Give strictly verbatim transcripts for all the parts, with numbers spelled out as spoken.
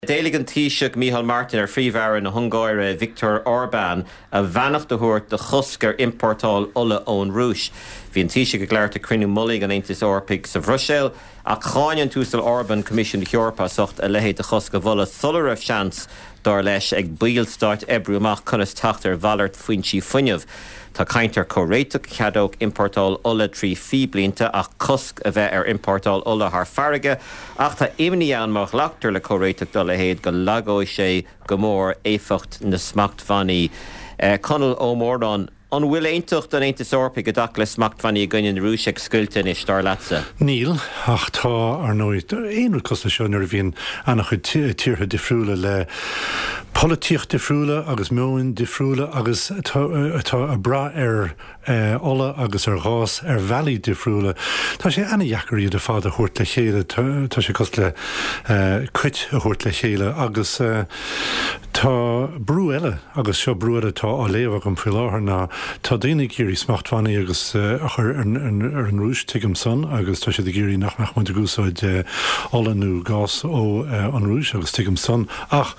Déligan Taoiseach Micheál Martin ar phríomhfhear na Hungáire Viktor Orbán a bheannacht de thuairt de choscar importáil ulla ón Rúis. Bhí an Taoiseach go léir a crinú mullaigh an Aontas Eorpaigh sa Bhruseil a cháin túsal Orbán Commission Eorpa socht a lehéad a chosca bhula sular raibh seans dar leis ag bíal start ebrú amach conas teachtar bhallart foinsí fuinneamh. Tá caintear choréiteach ceadóg importáil ulla trí fí blianta ach cosc a bheith ar importáil ulla th farige ach tá imní an mar leachtar le choréiteach dul lehéad go lagóid sé go mór éfacht na smacht fannaí. Uh, Conal Ó Mórán, an bhfuil aontocht an Aontas Eorpaigh go dach le smacht fannaí gcoinne Rúis ag scuilteann is star leatsa? Níl, ach tá ar nóid éonú costa seo nuair bhíon annach tíortha difriúla le polítíocht difriúla agus móin difriúla agus atá a bra ar ola agus ar gás ar bhealaí difriúla. Tá sé anna dheacarí de fád a thuirt le chéile, tá sé cos le cuit a thuirt le chéile agus tá brú eile agus seo brúada tá á léamh agam fí láthair ná tá daoine géirí smachtfannaí agus ar an Rúis tuigim son agus tá sé de géirí nach nach muid a gúsáid olanú gás ó an Rúis agus tuigim son ach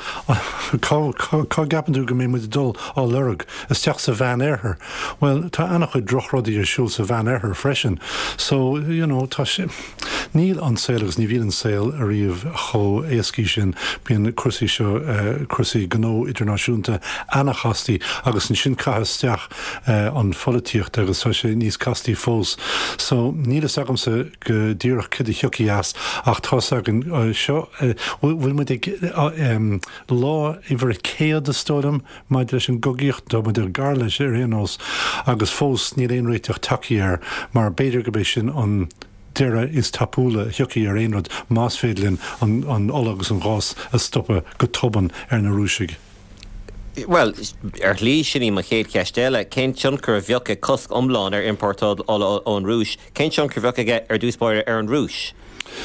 cá gapanú go mé muid dul á lurug is teach sa bhean airthair. Well, tá annach chuid drochrodí ar siúil sa bhean airthair freisin. So, you know, tá sé níl an saoil agus ní bhíon an saoil a riomh cho éascí sin bíon cuasaí seo cuasaí gnó idirnáisiúnta annach chastí agus an sin caitheteach an folítíocht agus tá sé níos castí fós. So, níl is agam sa go dtíorach cid i thiocií as ach tá agan seo bhfuil muid ag lá i bhar céad a stódam maid leis an gogaíocht do muid ar gar leis ar réanós agus fós níl éon réiteach tací ar mar beidir go béis sin an Dera is tapúla thiocií ar éonrad más féidlinn an ola agus an gás a stoppa go toban ar na Rúisigh. Well, ar lí sinní mar chéad ceistéile, cén tionchar a bheocha cosc omláin ar importáil ón Rúis, cén tionchar bheocha ar dúspáir ar an Rúis?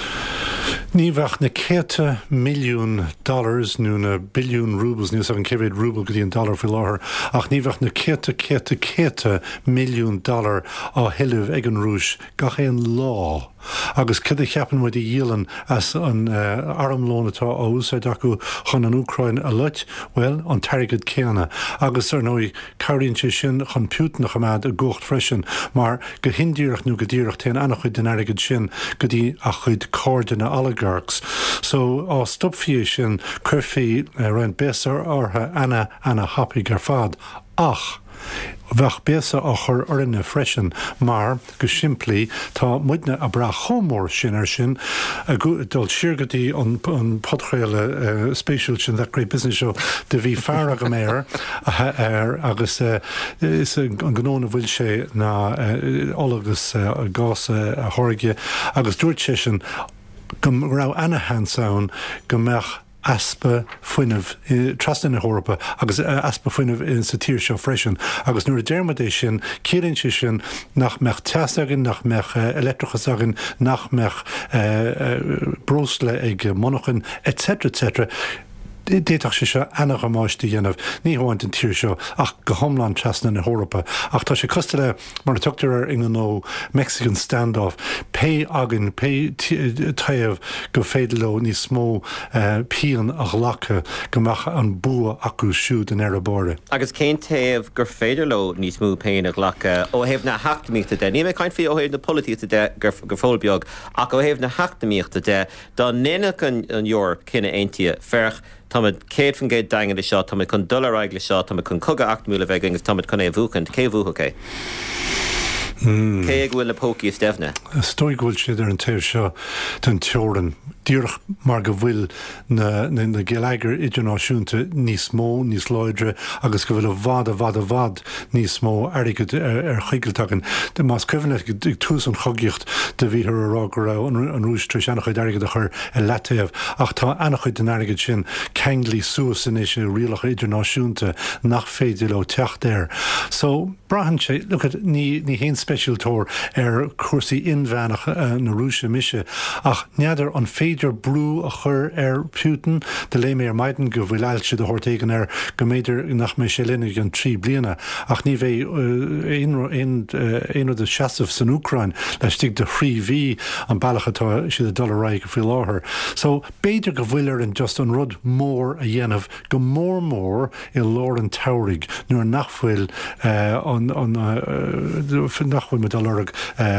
Ní bheach na céta milliún dollars nó na billiún rúbals níos an céad rúbal go dtí an dollar fi láthair ach ní bheach na céta céta céta milliún dollar á hiileh ag an Rúis gach éon lá agus cad a cheapan muid i dhéalann as an uh, armlón atá á úsáid acu chun an Úcrain a luit, well, an tarigad céanna agus ar nóí cairínn sé sin chun Putin nach amad a gocht freisin mar go hindíireach nó go ddíireach téan annach chuid den airigad sin go dtí a chuid cordana oligarchs. So á stopfií sin chuirfií uh, roiin bésar ortha anna anna hapaigh ar fad ach bheach béasa á chur orine freisin mar go siimplí tá muidne a bra chomór sin ar sin a dul siirgadí an podchréile uh, spéisiúil sin that great business show de bhí fear go méir ar agus uh, is an gnóna bhfuil sé ná uh, olagus uh, gás uh, a thorige agus dúirt sé sin go rá anna handsán go meach aspa fuinmh trasna na Eorpa agus uh, aspa fuinmh in sa tír seo freisin agus nuair a déirmadéis sin céann sé sin nach meach teas agin nach meach uh, electrachas agin nach meach uh, uh, brosle ag monachan etc etc déach sé seo annach a máistí dhéanamh ní háint an tíir seo ach go thomláin trasna na Eorpa ach tá sé costa le mar a tuchttar ar in nó Mexican standoff pe agin pe taobh go féidirló níos smó uh, pían ach lacha go meach an bua acu siúd an airabáre. Agus cén taobh gur féidirló níos smó péin ach lacha ó héamh na heachtamíochta de. Ní mé caint fí ó héamh na polítíochta de gur fóilbeag ach ó héamh na heachtamíochta de dá néanach an Eorp cinenne aontaithe ferch Táid céad fan géad daingad seo, táid chun dul aigla seo, táid chun coga acht múla bheith agus táid chun é bhúcant, cé bhúcha é? Cé ag bhfuil le pócaí stefne? Stoi bhfuil siad ar an taobh seo den teoran. Díorach mar go bhfuil na, na, na gealaigir idirnáisiúnta níos mó, níos láidre, agus go bhfuil a bhad a bhad a bhad níos mó airigad ar, ar chuigiiltagan. De más cuimhne ag tús an chogaíocht de bhí ar ará go rá an Rúis tríos annach chuid airigad a chur a leitaobh ach tá annach chuid den airigad sin ceanglí suas in is rialach idirnáisiúnta nach féidir le teacht air. So brahan sé, look at ní, ní hén specialtóir ar cuasaí inmhenach uh, na Rúise mise ach neadidir an féidir beidir brú a chur ar Putin, de lé mé ar maididen go bhfuil eilte de hortéigen ar go méidir nach mé sé linnig an trí bliana, ach ní bheith éon de seaamh san Ukrain leis stig de chríomhí an bailachatá si a dollarráig go fi láthair. So beidir go bhfuilir an just an rud mór a dhéanamh go mór mór i lár an tairigh nuair nachfuil an nachfuil me dollarach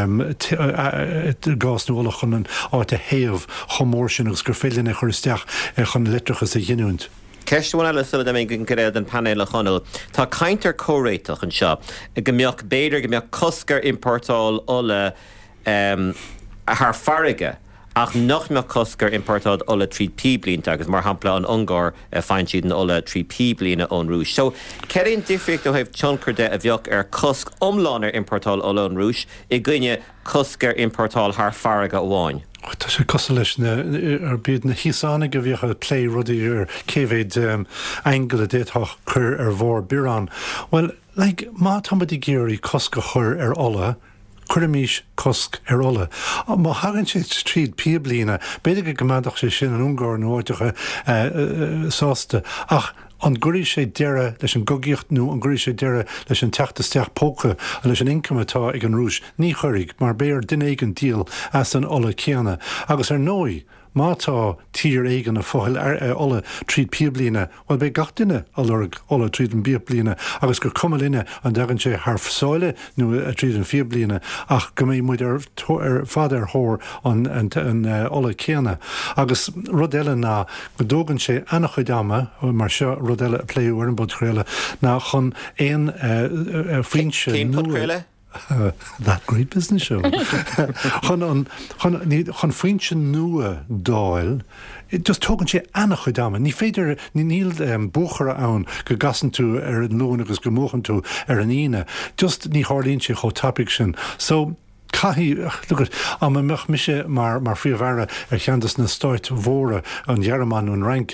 gás nó chun an áit a héamh chomór sin agus gur féilin chur isteach chun litrachas a dhéúint. Ceistúin eile sulla mé gon goréad an panel a chonel. Tá caintear córéiteach an seo, go mbeoch béidir go mbeoch coscar importáil ola um, a th farige, ach nach mbeoch coscar importáil ola trí pí blianta, agus mar hampla an Ungar uh, fáin siad an ola trí pí bliana ón rúis. So, ceirn difricht ó hebh tionchar de a bheoch ar cosc omlánar importáil ola ón rúis, i gcuine coscar importáil th farige amháin. Tá sé cos leis ar bíad na híána go bhíocha lé rudaí ar céhéid angla déadthach chur ar bhór birán. Well, le má tamadí géirí cosca chur ar ola, chuirmís cosc ar ola. Má hagann sé tríd pí bliana, beidir go gomadach sé sin an Ungáir nó áitecha sásta, ach an gurí sé deire leis an gogíocht nó an gurí sé deire leis an teachtasteach pócha a leis an incumatá ag an rúis ní chuirigh, mar béir duine ag an díal as an ola céanna. Agus ar nói, mátá tír éigen a fáil ar ola tríd pí bliana, bhil bé gach duine a lurg ola tríd an bí bliana, agus gur cuma linne an dagann sé th fsáile nó a tríd an fí bliana, ach go mé muid ar fad ar thór an ola céanna. Agus rud eile ná go dógann sé annach chuid ama, mar seo rud eile a pléú ar an bod chréile, ná chun éon frinse nua. Uh, that great business show. Chun frinse nua dáil, just tógann sé annach chuid ama. Ní féidir ní níl um, bóchara ann go gasan tú ar an lóin agus go móchan tú ar an ine. Just ní hálíonn sé cho topic sin. So, Cahi, look at, am a mech mise mar mar friavara ar cheandas na stoit mhóra an Jereman an rank.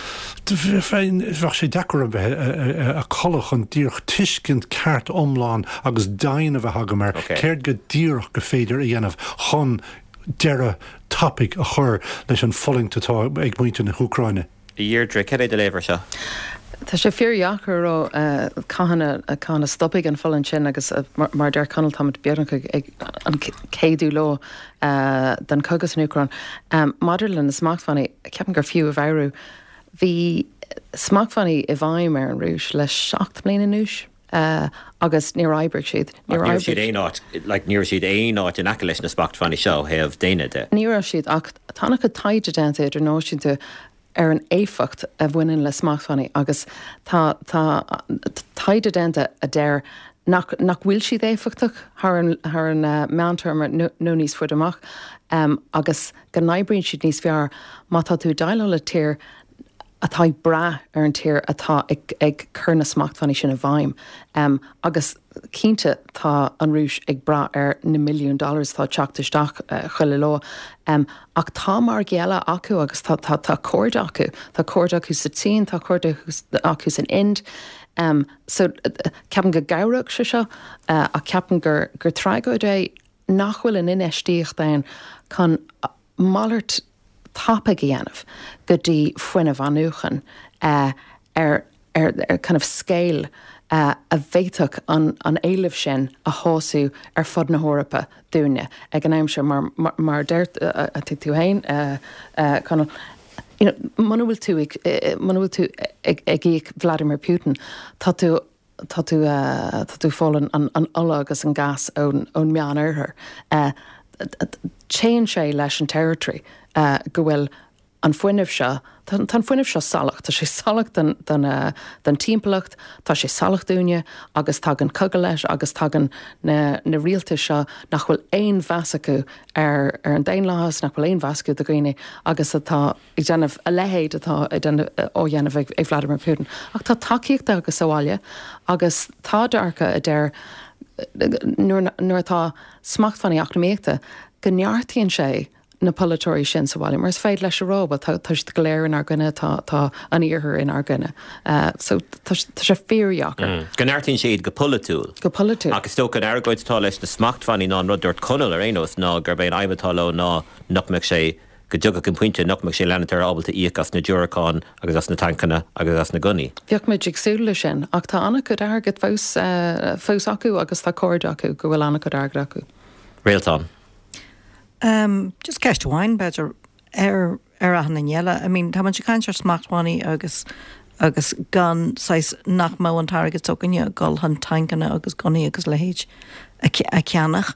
Bhach sé dechar a choch an díoch tuiscint ceart omláin agus dain a bheith hagamar, céir go díoch go féidir a dhéanamh chun deire topic a chur leis an follingtatá ag muinte na Úcraine. Deirdre, cé é de léibhar seo? Tá sé fearheachar ó caihanna a cána stopig an fallin sin agus mar deir canal tamid bearnach ag an céadú lá den cogus an Ucrain. Maidirlinn is smachtfannaí ceapan gur fiú a bhairú. Bhí smachtfannaí i bhaim ar an rúis le seacht bliana núis agus níor aibrigh siad. Níor siad é náit, like níor siad é náit in aice leis na smachtfannaí seo heamh daine de. Níor siad ach tána go taide déanta idir náisiúnta ar an éfacht a bhaineann le smachtfannaí agus tá taide déanta a déir nach bhfuil siad éfachtach ar an meantarmar nó níos fuid amach agus go naibríonn siad níos fearr má tá tú daile le tír atá bra ar an tír atá ag, ag churna smachtfannaí sin a bhaim. Um, agus cínte tá an rúis ag bra ar na milliún dollars tá teachtasteach uh, chuile lá. Um, ach tá mar geala acu agus tá, tá, tá cord acu. Tá cord acu sa tín, tá cord acu san ind. Um, so uh, ceapan go gairach se seo uh, a ceapan gur, gur tráigó é nachhfuil an inéistíocht dain chun uh, mallart tápa ghéanamh go dtí foiineh anúchan uh, ar, ar, ar kind of scéil uh, a bhéiteach an, an éileh sin a háú ar fod na hórappa dúine ag an aimse mar, mar, mar deirt uh, a tú tú hain uh, uh, kind of, you know, manúil tú ag, uh, manúil tú ag, ag íag Vladimir Putin tá tú tá tú uh, tá tú fáil an, an ola agus an gas ón, ón meán airthir uh, chéan sé leis an territory uh, go bhfuil an foiineh seo, tá foiineh seo salacht, tá sé salacht den, den, uh, den timpplacht, tá sé salacht dúine, agus tá an coga leis, agus tá na, na rialta seo nach bhfuil éon bheasacu ar, ar an daon láthas, nach bhfuil éon bheasacu do ghaoine, agus atá ag déanamh a lehéad atá ó dhéanamh ag, ag Vladimir Putin. Ach tá takeíochta agus sáile, agus tá dearcha a déir nuair atá smachtfannaí achnaíochta, go neartaíonn sé na polytóirí sin sa bháil, mar is féad leis arába tá go léir in ar gine tá an íorthar in ar gine. Uh, so tá sé fearheachar. Go neartaíonn siad go polytúil. Go polytúil. Agus tóg an airgóid tá leis na smachtfannaí ná rud dúirt conal ar aonos ná gur béon aibetá ná nach meid sé go dugad an puinte nach me sé lenatar ábalta íoc as na Dúracán agus as na tancanna agus as na gunní. Bheoh muid agsúla sin, ach tá anna go agad fós fós acu agus tá cóir acu go bhfuil anna go agad acu. Réaltán. Um, just ceist bháin beidir ar ar a na ngeile. I mean, tá man se caiintear smachtháinaí agus agus gan sais nach mó an target tuganne gal han tancanna agus gunní agus lehéid a ceannach.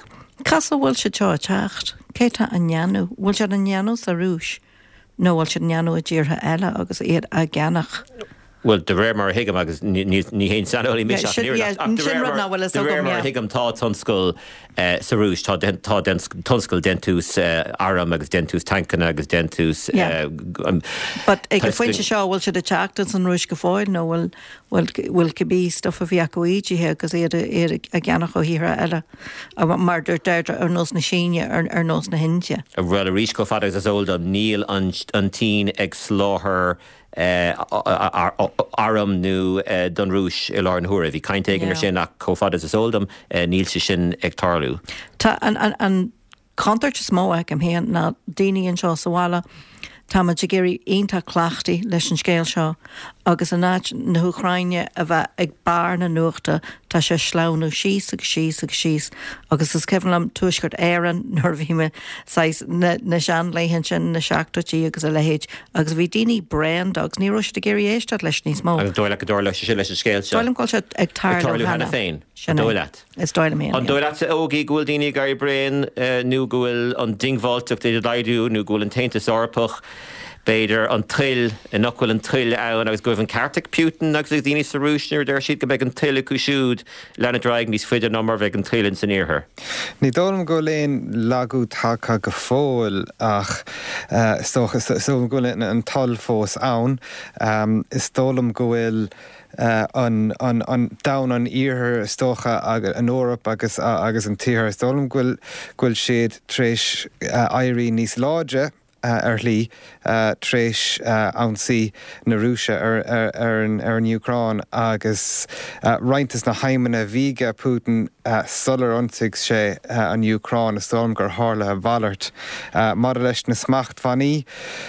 Casa bhfuil se teo techt, céta an neanú, bhfuil se an neanú sa rúis, nó bhfuil se an neanú a ddíortha eile agus iad a gceannach. Well, de réir mar hiigem agus ní hén sanolí mis Yeah, sin- yeah, sin rud ná bhfuil is de agam, réir mar yeah. hiigem tá tonscoil sa rúis tá den- tá den- tonscoil dentús eh, aram agus dentús tancanna agus dentús Yeah. eh, um, But ag go Testing. foiinte seo bhfuil se de teachtas an rúis go fáil nó bhfuil bhfuil go bí stuff a bhí acuíthe agus iad iad a gceannach ó híre eile a mar dúir deirde ar nós na síne ar ar nós na hinte. a bhfuil a rís go fad agus óldam níl an an tí ag sláthair eh, a- a- a- aram nó eh, don rúis i lá an thuair. Bhí caiint éigean ar Yeah. sin nach cófad as óldam eh, níl se sin ag tarlú. Tá an an an contact is mó ag am héan na daoine an seo sa bhla tá man géirí aonanta clachtaí leis an scéil seo agus an náit na Ucraine a bheith ag bar na nuachta tá sé sláánú síos agus síos agus síos agus is cean am tuisgurt éan nar bhí me sais na na seanléhann sin na seachtatí agus a lehéid agus bhí daoine brand agus ní roiiste de géirí éistead leis níos mó. Agus dóile go dóir leis sin leis an scéil seo. Dáilm gáil se ag tar Tarlú hena féin. Sin Dóileat. is dáile mé. An dóileat sa ógaí gúil daoine gar brain nó gúil an dingháilteach de leidú nó gúil an taintas orpach beidir an trill in nachhfuil an trill ann agus goibh an cartach Putin agus ag daoine sa rúisneir d siad go bheith an trill acu siúd lena draig níos fuidir nómar bheith an trillin san éarthair. Ní dóm go léon lagú tacha go fóil ach uh, so go léon an tal fós ann um, is tólam go bhfuil Uh, an, an, an down an íorthar stocha ag, an Órap agus, uh, agus an títhar. Stólam gwyl, gwyl siad tréis uh, airí níos láide uh, ar lí uh, tréis uh, ansaí na Rúise ar, ar, ar, an, ar an Ucrán agus uh, reintas na haimena bhíige Putin uh, sular ansaigh sé uh, an Ucrán a stólam gur hála a bhallart. Uh, mar leis na smacht faní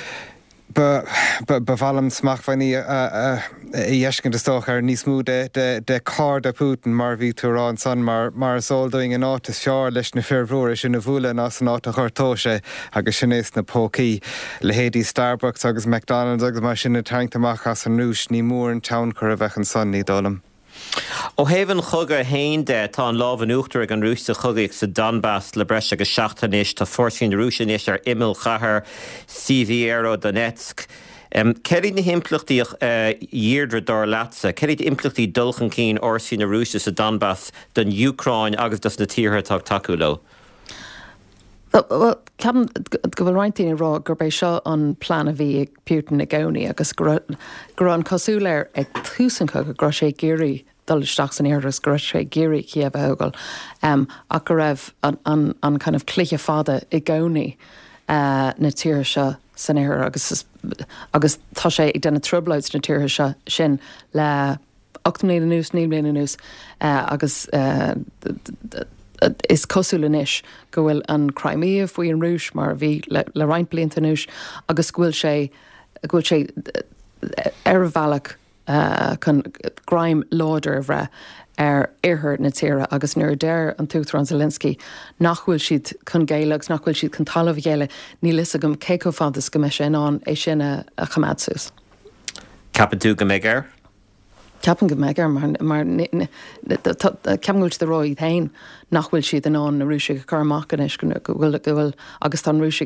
Ba bhlam smachhaní i dhéiscin destoch ar níos mú de de cá de Putin mar bhí túrán san mar mar sóldóing an átas seár leis na fearhróir sin na bhúla as an áta chuirtóise agus sin éis na pócaí le héadí Starbucks agus McDonald's agus mar sin na taingtamach as an rúis ní mór an town chur a bheith an san ní dólam. Ó héhann chugad hain de tá an lábh an uachtar ag an rúiste chugaigh sa Donbass le breis agus seachtanis tá fórsaín rúisinis ar imil chathair Siviero Donetsk. Um, Ceirad na himplachtaí uh, dhéardra dar leatsa, ceirad implachtaí dulchan cín orsaí na rúiste sa Donbass don Ucrain agus dos na tíortha tá taú lo. Well, ceapan go bhfuil roiintíine rá gur bééis seo an plán a bhí ag Putin na gcónaí agus gur an cosúléir ag túsancha go gro sé géirí dulteach san éras gur sé géirí Kiev agal um, a go raibh an, an, an kind of cliche fada i gcónaí uh, na tíir se san éir agus agus tá sé ag denna trublaid na tíir se sin le ocht mbliana nús, ní mbliana nús uh, agus uh, is cosúlanis go bhfuil an Crimea faoi an rúis mar bhí le, le roiint blianta núis agus bhfuil sé bhfuil sé ar bhealach uh, chun graim láidir bhre ar iarthar na tíre agus nuair déir an tútar an Zelensky nach bhfuil siad chun géilegus nach bhfuil siad chun talamh géile ní lis agam céco fadas go me sin an é sinna a chamadsus. Capan tú go méid ar? Ceapan go méid ar mar mar ceamgúilt de roiid hain nach bhfuil siad an an na rúise go carmachchanis go bhfuil go bhfuil agus tá rúise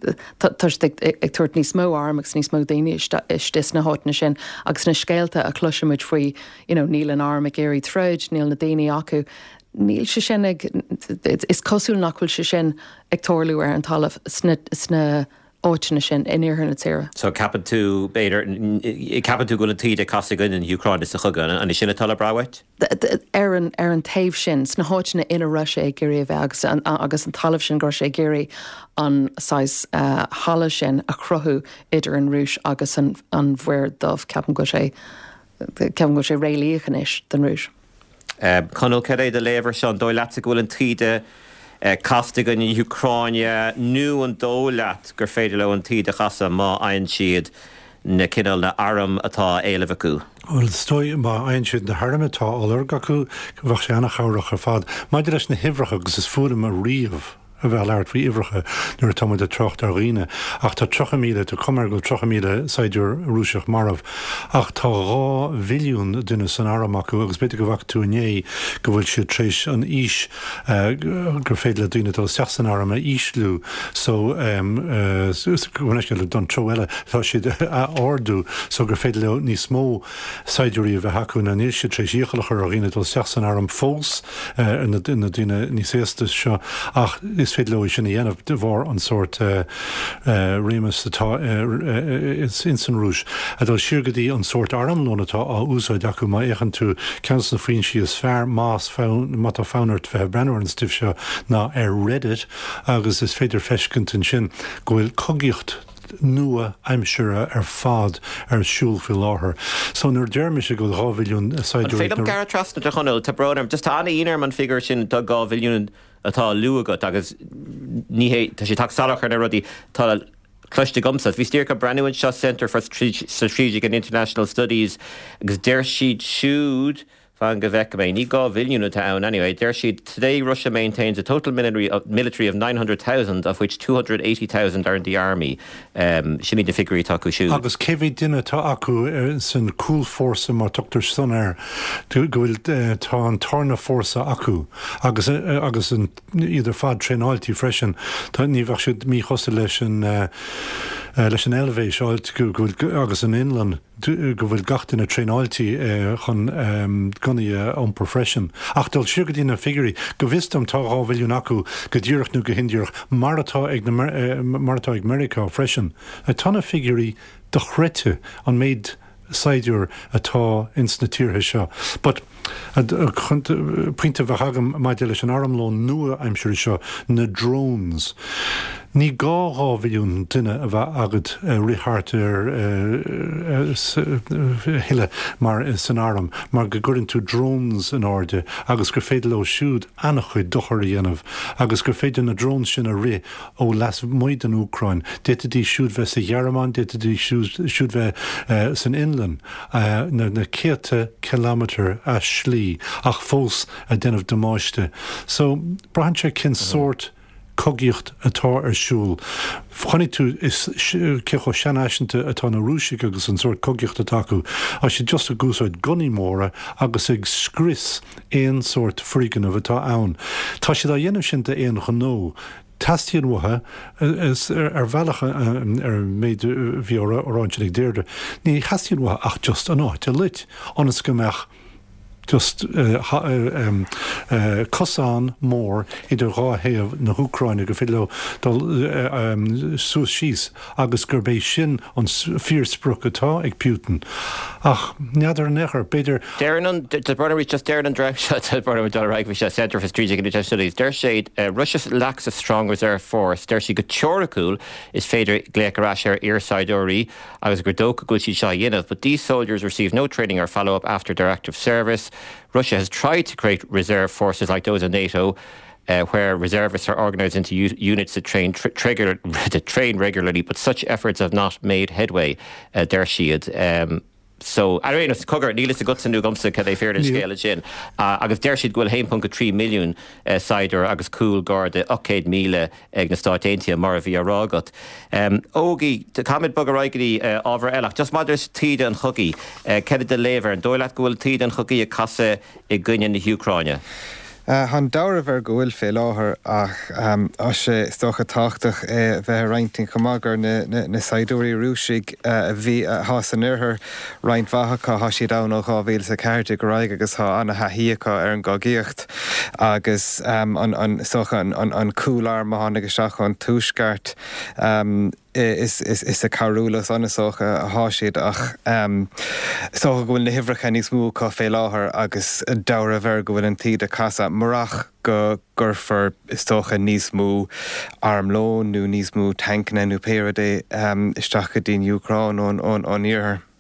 ag tuairt níos mó armachs níos mó daine istis na háitna sin agus na scéalta a cluisiimiid faoi níl an arm ag éirí treid, níl na daine acu. Níl se sin ag is cosúil nach bhfuil se sin ag toirliú ar an talamh sna áitina sin iníortha na tíre. So capan tú beidir capan tú gona tíide casagan in Ucrain is a chugan an is sinna tala brahait? Ar an ar an taobh sin sna háitina ina Russia ag géirí bheith agus an agus an talamh sin gur sé géirí an sais hala sin a chruthú idir an rúis agus an an bhuiir dómh ceapan go sé ceapan go sé réilíochanis den rúis. Conol céir de léver se an dóil leat a ghfuil an tríide Casta gan Ucráine nu an dólaat gur féidir le an tíad a chasa má ein siad na cinnal na aram atá éileh acu. Well stoi má ein siad na harmatá olar gacu bhah sé anna chairach ar fad. Maidir leis na hifracha agus is fuaim a riamh a bheith leart fao ifracha nuair tá de trocht ar riine. Ach tá trocha míle tá cumar go trocha míle saidir rúiseach marmh. Ach tá rá bhiliún duine san aram acu agus beidir go bhac tú né go bhfuil siad trééis an ís gur féad le duine tá seach san aram a íslú so bhne le don tro eile tá siad a ordú so gur féad le ní smó saidirí a bheith haú na níl siad trééis íchalachar a riine tá seach san aram fós ina duine ní séasta seo ach is féad le sinna dhéanamh de bhar an sort rémas atá in san rúis. A dá siúr go dtí an sort aramlónatá á úsáid acu má échan tú cean na faoin si is fearr más mat a fánart bheith brenner an stif seo ná ar Reddit agus is féidir feiscint an sin go bhfuil cogíocht nua aimsere ar fad ar siúl fi láthair. So nuair dearmi se go dhá bhiliún saidirí. Féadam gar trasna de chunil tá brodam just tá anna inar man figur sin do gá bhiliún atá luagat agus níhé tá sé tak salachar na rudí tá cluiste gomsa. Bhí stír go Brandywin Shaw Centre for Strategic and International Studies agus déir siad siúd fan go bheice mé ní gá bhiliún atá ann anyway. Déir siad today Russia maintains a total military of, military of nine hundred thousand of which two hundred eighty thousand are in the army. Um, Sinní de figurí tá acu siúd. Agus céhí duine tá acu san cool fórsa mar tuchttar san air go bhfuil tá an tarna fórsa acu agus agus an idir fad trénáiltí freisin tá ní bhah siad mí chosa leis an leis an elevéis áilt agus an inland go bhfuil gatain na trénáiltí chun guní ompar freisin. Ach dul siúr go dtína figurí go bhistam tá á bhiliún acu go dúireach nó go hindiúach martá ag martá ag America freisin. A tanna figurí do chreite an méid saidiúr atá ins na tíortha seo. But puinte bheit hagam maidide leis an aramlón nua aimseir seo na drones. Ní gá á bhiliún duine a bheith agad rithart ar hiile mar san aram, mar go gurinn tú drones in áde, agus gur féidir le siúd annach chuid dochar dhéanamh, agus gur féidir na drones sin a ré ó las muid an Úcrain, déta dí siúd bheith sa Dhearmán, déta dí siúd bheith san inland, na céte kilometre a slí, ach fós a denmh domáiste. So, brahan sé cin sort cogíocht atá ar siúl. Chnig tú is cecho seanáisinta atá na rúisiigh agus an sort cogíocht atácu, a sé just a gúsáid guní móra agus ag scris éon sort frígan a bhtá ann. Tá siad a dhéanamh sin de éon ghnó. Tastíon wathe is ar bhealacha ar méid bhí óráintenig déirde. Ní hastíon wathe ach just an áit a lit, anas go meach just uh, um, uh, cosán mór idir ráhéamh na Úcraine go féile sús síos agus gur bééis sin an fíorspruch atá ag Putin. Ach, neadidir nechar, beidir... Darren an, the brother was just Darren and Dragshot, the brother with Dollar Irish Centre for Strategic and International Studies. There shade, uh, Russia lacks a strong reserve force. There she got Choracul is Fader Gleikarash or Earside Ori, agus Gurdoka Gulchi Shayinov, but these soldiers receive no training or follow up after their active service. Russia has tried to create reserve forces like those in NATO, uh, where reservists are organised into u- units that train, tr- trigger, that train regularly, but such efforts have not made headway. Uh, there she is. Um, So, I don't know, cogur, nílas a gutsan nú gomsa cad é fér an scéile sin. Agus déir siad gúil one point three milliún saidir agus cúil garda eight míle ag na Stáit Aontaithe mar a bhí arágat. Ógaí, camid bug a raigeí ábhar eilech, just maidir tíide an chugaí, ceidir de léver, an dóileat gúil tíide an chugaí a casa i gcuine na Ucráine. Han dair bhar go bhfuil fé láthair ach as sé stocha táchtach bheith reinting chumagar na saidúirí rúsigh a bhí hás an uirthir roint bhathachá há siad ann ó dhá bhíle sa ceirte go raig agus há anna haíocha ar an gágéocht agus an socha an cúlár má tháinig seach an túisceart is is is a carúlas anna socha a háisiad ach um, socha go bhfuil na hifracha níos mú cá fé láthair agus dair a bhar go bhfuil an tíad a casa marach go gurfar socha níos mú armlón nó níos mú tankna nó péradé um, isteach go dtín Ucrán ón ón ón iarthar.